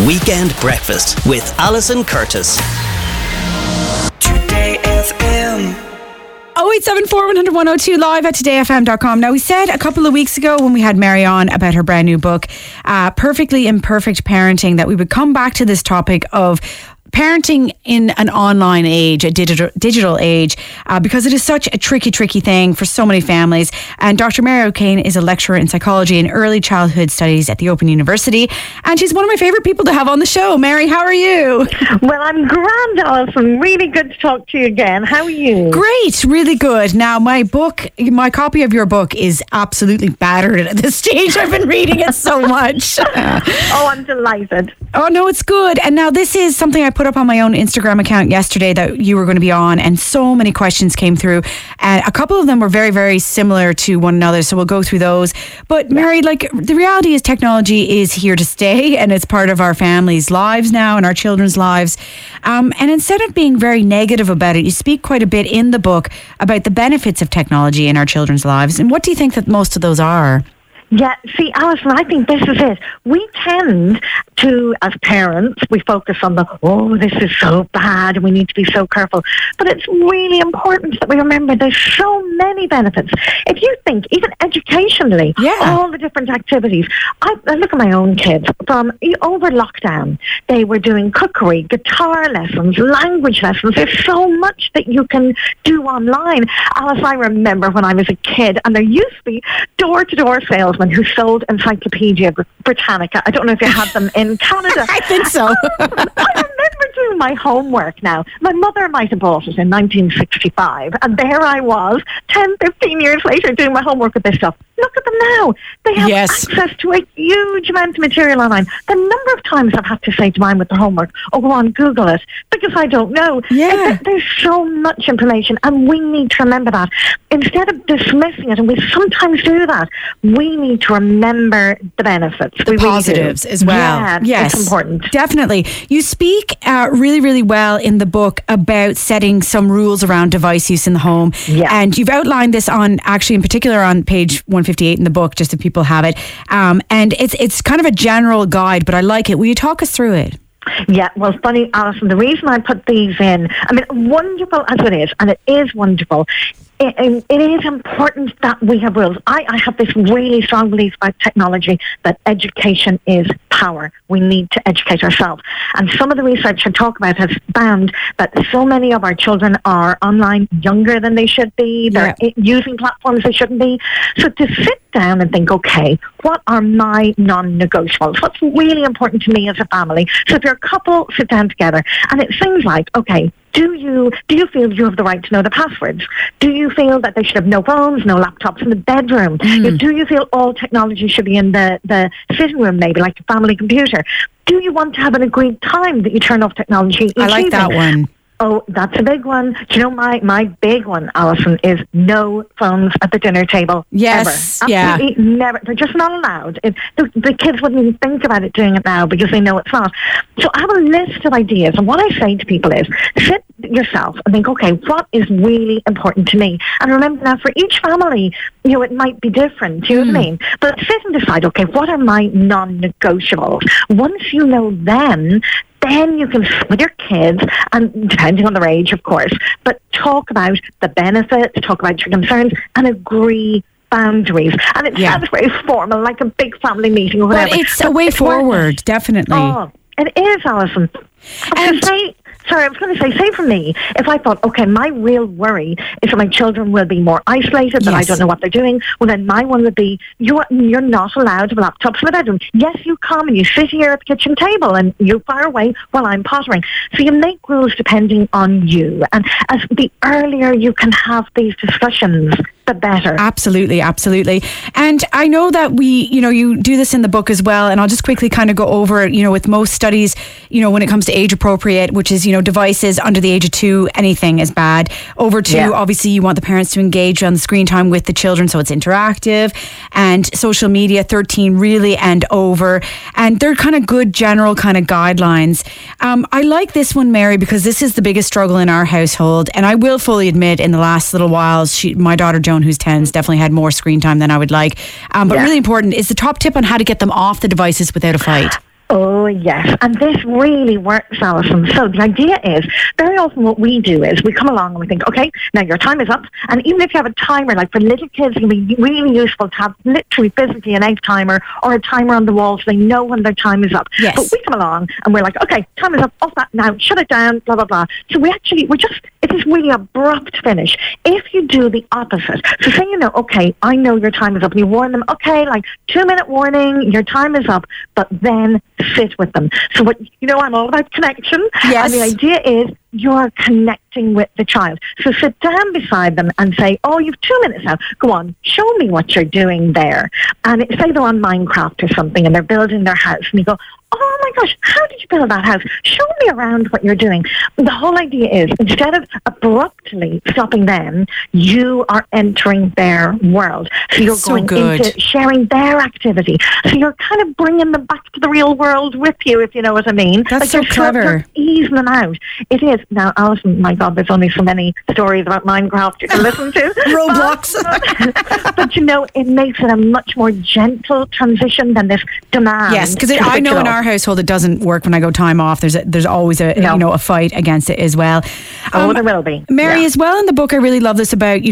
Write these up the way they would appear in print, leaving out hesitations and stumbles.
Weekend Breakfast with Alison Curtis. Today FM. 0874 100 102 live at todayfm.com. Now, we said a couple of weeks ago when we had Mary on about her brand new book, Perfectly Imperfect Parenting, that we would come back to this topic of parenting in an online age, a digital age, because it is such a tricky thing for so many families. And Dr. Mary O'Kane is a lecturer in psychology and early childhood studies at the Open University. And she's one of my favourite people to have on the show. Mary, how are you? Well, I'm grand, Alison. Really good to talk to you again. How are you? Great, really good. Now, my copy of your book is absolutely battered at this stage. I've been reading it so much. Oh, I'm delighted. Oh, no, it's good. And now this is something I put up on my own Instagram account yesterday that you were going to be on, and so many questions came through, and a couple of them were very, very similar to one another, so we'll go through those. But Mary, the reality is technology is here to stay, and it's part of our families' lives now and our children's lives. And instead of being very negative about it, you speak quite a bit in the book about the benefits of technology in our children's lives. And what do you think that most of those are? Yeah, see, Alison, I think this is it. We tend to, as parents, we focus on this is so bad and we need to be so careful. But it's really important that we remember there's so many benefits. If you think, even educationally, all the different activities. I look at my own kids from over lockdown. They were doing cookery, guitar lessons, language lessons. There's so much that you can do online. Alice, I remember when I was a kid, and there used to be door-to-door salesmen who sold Encyclopedia Britannica. I don't know if you had them in Canada. I think so. I remember doing my homework now. My mother might have bought it in 1965, and there I was, 10, 15 years later, doing my homework with this stuff. Look at them now. They have access to a huge amount of material online. The number of times I've had to say to mine with their homework, go on, Google it, because I don't know. Yeah. There's so much information, and we need to remember that. Instead of dismissing it, and we sometimes do that, we need to remember the benefits. The positives as well. Yeah, yes, it's important. Definitely. You speak really, really well in the book about setting some rules around device use in the home. Yeah. And you've outlined this in particular on page 158 in the book, just so people have it. And it's kind of a general guide, but I like it. Will you talk us through it? Yeah, well, funny, Alison, the reason I put these in, I mean, wonderful as it is, and it is wonderful, it is important that we have rules. I have this really strong belief about technology that education is power. We need to educate ourselves. And some of the research I talk about has found that so many of our children are online younger than they should be. They're using platforms they shouldn't be. So to sit down and think, okay, what are my non-negotiables? What's really important to me as a family? So if you're a couple, sit down together. And it's things like, okay, do you feel you have the right to know the passwords? Do you feel that they should have no phones, no laptops in the bedroom? Do you feel all technology should be in the sitting room, maybe like a family computer? Do you want to have an agreed time that you turn off technology each I like evening? that one. Oh, that's a big one. Do you know my big one, Alison, is no phones at the dinner table. Yes, ever. Absolutely never. They're just not allowed. The kids wouldn't even think about it doing it now because they know it's not. So I have a list of ideas, and what I say to people is, sit yourself and think, okay, what is really important to me? And remember now, for each family, it might be different. Do you know what I mean? But sit and decide, okay, what are my non-negotiables? Once you know them, then you can, with your kids, and depending on their age, of course, but talk about the benefits, talk about your concerns, and agree boundaries. And it sounds very formal, like a big family meeting or whatever. But it's a way forward, definitely. Oh, it is, Alison. I was going to say for me, if I thought, okay, my real worry is that my children will be more isolated, that I don't know what they're doing, well, then my one would be, you're not allowed to have laptops in the bedroom. Yes, you come and you sit here at the kitchen table and you fire away while I'm pottering. So you make rules depending on you. And as the earlier you can have these discussions, the better. Absolutely, absolutely. And I know that you do this in the book as well, and I'll just quickly kind of go over it, with most studies, when it comes to age appropriate, which is, devices under the age of 2, anything is bad. Over 2, obviously you want the parents to engage on the screen time with the children, so it's interactive. And social media, 13 really and over. And they're kind of good general kind of guidelines. I like this one, Mary, because this is the biggest struggle in our household. And I will fully admit, in the last little while, my daughter Joan, who's 10, has definitely had more screen time than I would like. But really important is the top tip on how to get them off the devices without a fight. Oh, yes. And this really works, Alison. So the idea is, very often what we do is we come along and we think, okay, now your time is up. And even if you have a timer, like for little kids, it can be really useful to have literally physically an egg timer or a timer on the wall so they know when their time is up. Yes. But we come along and we're like, okay, time is up, off that now, shut it down, blah, blah, blah. So it is really abrupt finish. If you do the opposite, so say okay, I know your time is up, and you warn them, okay, like 2-minute warning, your time is up, but then sit with them. So I'm all about connection. Yes. And the idea is you're connecting with the child. So sit down beside them and say, oh, you've 2 minutes now. Go on, show me what you're doing there. And say they're on Minecraft or something and they're building their house, and you go, oh my gosh, how did you build that house? Show me around what you're doing. The whole idea is, instead of abruptly stopping them, you are entering their world. So you're going into sharing their activity. So you're kind of bringing them back to the real world with you, if you know what I mean. That's so clever. You're easing them out. It is. Now, Alison, my God, there's only so many stories about Minecraft you can listen to. Roblox. But it makes it a much more gentle transition than this demand. Yes, because I know in our household it doesn't work when I go time off. There's always a fight against it as well. There will be. Mary, as well in the book, I really love this about, you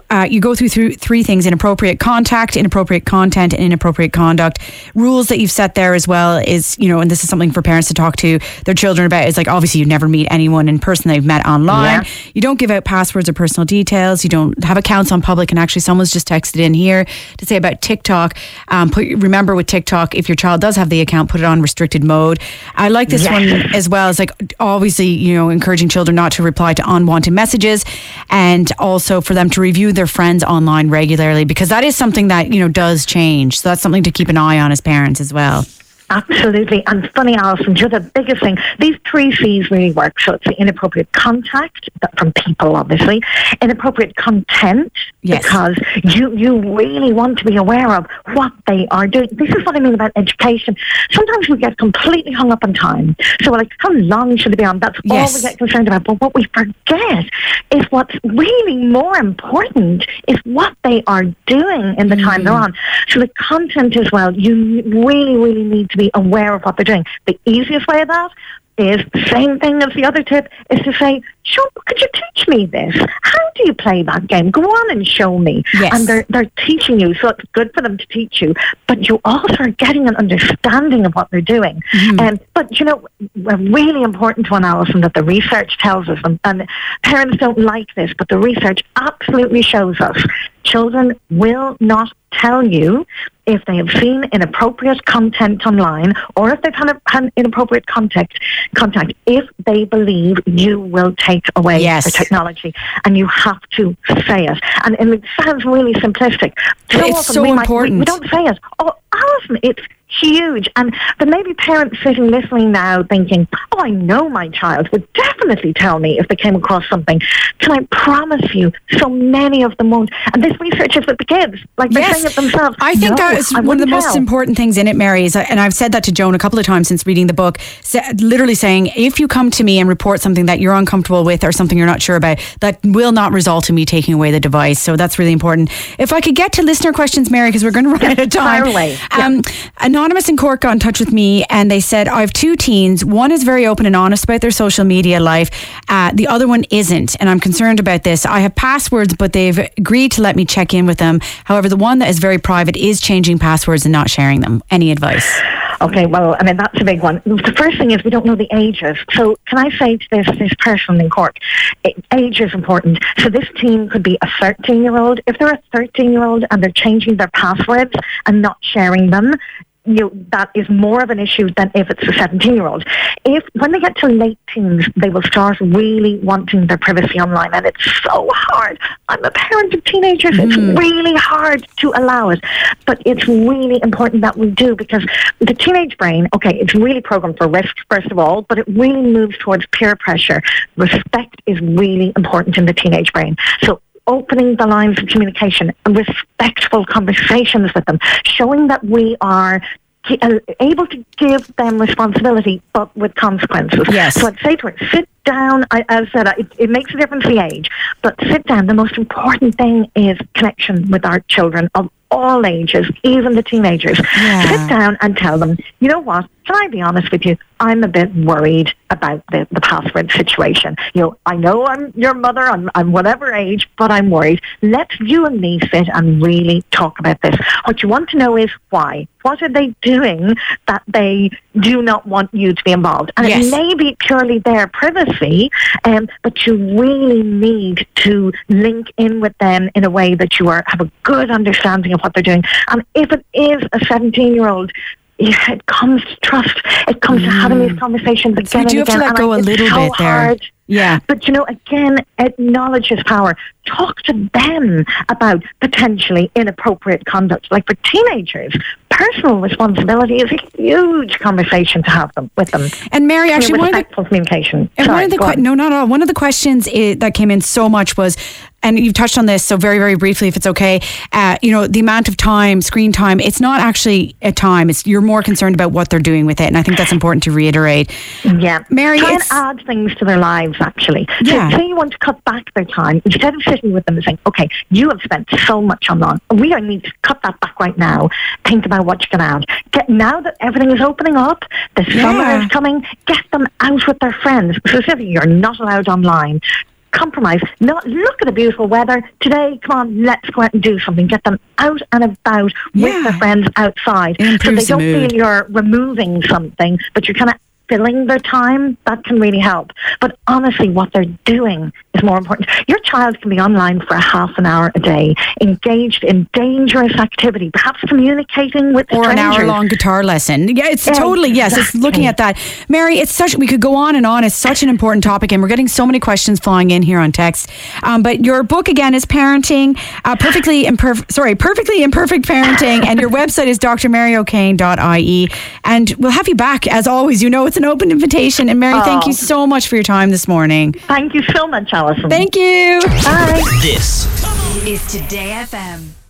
go through three things: inappropriate contact, inappropriate content, and inappropriate conduct. Rules that you've set there as well is, and this is something for parents to talk to their children about, is like, obviously you never meet anyone in person they've met online. Yeah. You don't give out passwords or personal details. You don't have accounts on public. And actually someone's just texted in here to say about TikTok. Remember with TikTok, if your child does have the account, put it on restricted mode. I like this one as well. It's like, obviously, encouraging children not to reply to unwanted messages, and also for them to review their friends online regularly, because that is something that, does change. So that's something to keep an eye on as parents as well. Absolutely. And funny, Alison, you're the biggest thing. These 3 C's really work. So it's the inappropriate contact from people, obviously. Inappropriate content, because you really want to be aware of what they are doing. This is what I mean about education. Sometimes we get completely hung up on time. So we're like, how long should it be on? That's all we get concerned about. But what we forget is what's really more important is what they are doing in the time they're on. So the content as well, you really, really need to be aware of what they're doing. The easiest way of that is the same thing as the other tip, is to say, Sean, could you teach me this? How do you play that game? Go on and show me. Yes. And they're teaching you, so it's good for them to teach you, but you also are getting an understanding of what they're doing. But a really important one, Alison, that the research tells us, and parents don't like this, but the research absolutely shows us, children will not tell you if they have seen inappropriate content online, or if they've had inappropriate contact, if they believe you will take away their technology. And you have to say it. And it sounds really simplistic. It's so important. We don't say it. Oh, Alison, it's huge. And there may be parents sitting listening now thinking, oh, I know my child would definitely tell me if they came across something. Can I promise you, so many of them won't. And this research is with the kids. Like, they're saying it themselves. I think that is one of the most important things in it, Mary, is, and I've said that to Joan a couple of times since reading the book, literally saying, if you come to me and report something that you're uncomfortable with or something you're not sure about, that will not result in me taking away the device. So that's really important. If I could get to listener questions, Mary, because we're going to run out of time. Away. Anonymous in Cork got in touch with me and they said, I have 2 teens. One is very open and honest about their social media life. The other one isn't. And I'm concerned about this. I have passwords, but they've agreed to let me check in with them. However, the one that is very private is changing passwords and not sharing them. Any advice? Okay, well, I mean, that's a big one. The first thing is we don't know the ages. So can I say to this person in Cork, age is important. So this teen could be a 13-year-old. If they're a 13-year-old and they're changing their passwords and not sharing them, that is more of an issue than if it's a 17-year-old. When they get to late teens, they will start really wanting their privacy online, and it's so hard. I'm a parent of teenagers. It's really hard to allow it, but it's really important that we do, because the teenage brain, okay, it's really programmed for risk, first of all, but it really moves towards peer pressure. Respect is really important in the teenage brain. So opening the lines of communication, respectful conversations with them, showing that we are able to give them responsibility, but with consequences. Yes. So I'd say to her, sit down. As I said, it makes a difference the age, but sit down. The most important thing is connection with our children of all ages, even the teenagers. Sit down and tell them, you know what, can I be honest with you? I'm a bit worried about the password situation. I know I'm your mother, I'm whatever age, but I'm worried. Let's you and me sit and really talk about this. What you want to know is why. What are they doing that they do not want you to be involved? And it may be purely their privacy, but you really need to link in with them in a way that you have a good understanding of what they're doing. And if it is a 17-year-old, it comes to trust. It comes to having these conversations again. So you do have to let go a little bit there. Hard. Yeah. But, again, acknowledge is power. Talk to them about potentially inappropriate conduct. Like for teenagers, personal responsibility is a huge conversation to have with them. And Mary, actually, respectful communication. One of the questions that came in so much was, and you've touched on this, so very, very briefly, if it's okay, the amount of time, screen time, it's not actually a time. You're more concerned about what they're doing with it. And I think that's important to reiterate. Yeah. Mary, try and add things to their lives, actually. So say you want to cut back their time, instead of sitting with them and saying, okay, you have spent so much online. We need to cut that back right now. Think about what you can add. Now that everything is opening up, the summer is coming, get them out with their friends. Specifically, you're not allowed online. Compromise. Look at the beautiful weather today. Come on, let's go out and do something. Get them out and about with their friends outside, so they don't feel you're removing something, but you're kind of filling their time. That can really help. But honestly, what they're doing is more important. Your child can be online for a half an hour a day, engaged in dangerous activity, perhaps communicating with strangers. Or an hour-long guitar lesson. Yeah, it's totally, yes, it's looking at that. Mary, we could go on and on. It's such an important topic, and we're getting so many questions flying in here on text. But your book, again, is Parenting, Perfectly Imperfect Parenting, and your website is drmaryo'kane.ie. And we'll have you back, as always. It's an open invitation. And Mary, thank you so much for your time this morning. Thank you so much, Alison. Thank you. Bye. This is Today FM.